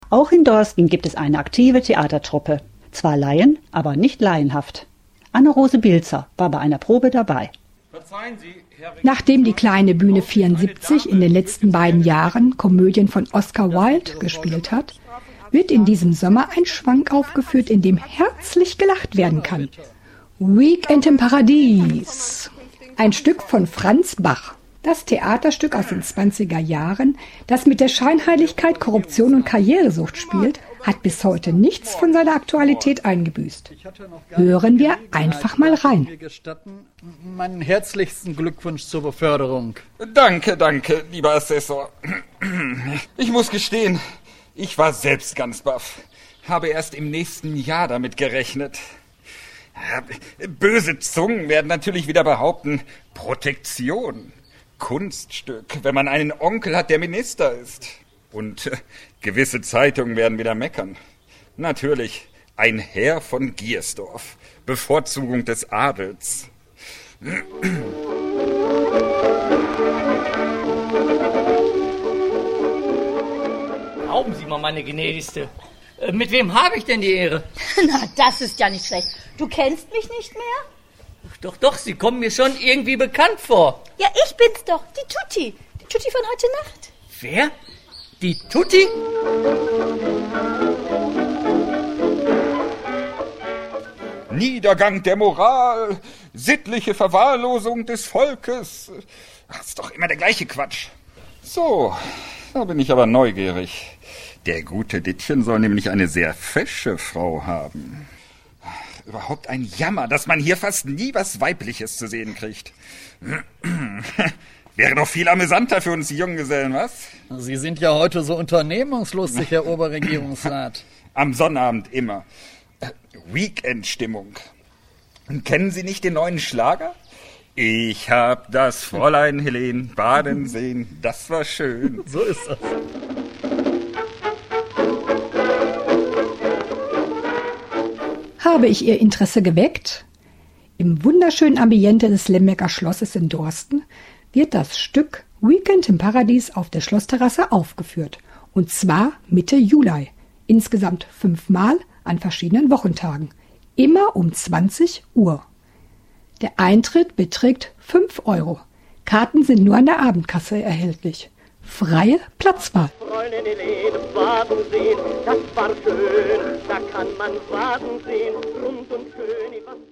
Auch in Dorsten gibt es eine aktive Theatertruppe. Zwar Laien, aber nicht laienhaft. Anne-Rose Bilzer war bei einer Probe dabei. Nachdem die kleine Bühne 74 in den letzten beiden Jahren Komödien von Oscar Wilde gespielt hat, wird in diesem Sommer ein Schwank aufgeführt, in dem herzlich gelacht werden kann. Weekend im Paradies. Ein Stück von Franz Bach. Das Theaterstück aus den 20er Jahren, das mit der Scheinheiligkeit Korruption und Karrieresucht spielt, hat bis heute nichts von seiner Aktualität eingebüßt. Hören wir einfach mal rein. Meinen herzlichsten Glückwunsch zur Beförderung. Danke, lieber Assessor. Ich muss gestehen, ich war selbst ganz baff. Habe erst im nächsten Jahr damit gerechnet. Böse Zungen werden natürlich wieder behaupten, Protektion. Kunststück, wenn man einen Onkel hat, der Minister ist. Und gewisse Zeitungen werden wieder meckern. Natürlich, ein Herr von Giersdorf. Bevorzugung des Adels. Erlauben Sie mal, meine Gnädigste. Mit wem habe ich denn die Ehre? Na, das ist ja nicht schlecht. Du kennst mich nicht mehr? Doch, Sie kommen mir schon irgendwie bekannt vor. Ja, ich bin's doch, die Tutti. Die Tutti von heute Nacht. Wer? Die Tutti? Niedergang der Moral, sittliche Verwahrlosung des Volkes. Das ist doch immer der gleiche Quatsch. So, da bin ich aber neugierig. Der gute Dittchen soll nämlich eine sehr fesche Frau haben. Überhaupt ein Jammer, dass man hier fast nie was Weibliches zu sehen kriegt. Wäre doch viel amüsanter für uns Junggesellen, was? Sie sind ja heute so unternehmungslustig, Herr Oberregierungsrat. Am Sonnabend immer. Weekend-Stimmung. Kennen Sie nicht den neuen Schlager? Ich hab das Fräulein Helen baden sehen, das war schön. So ist das. Habe ich Ihr Interesse geweckt? Im wunderschönen Ambiente des Lemberger Schlosses in Dorsten wird das Stück Weekend im Paradies auf der Schlossterrasse aufgeführt. Und zwar Mitte Juli. Insgesamt 5 Mal an verschiedenen Wochentagen. Immer um 20 Uhr. Der Eintritt beträgt 5 €. Karten sind nur an der Abendkasse erhältlich. Freie Platzwahl. Fräulein Helene baden sehen, das war schön, da kann man baden sehen, rund und schön.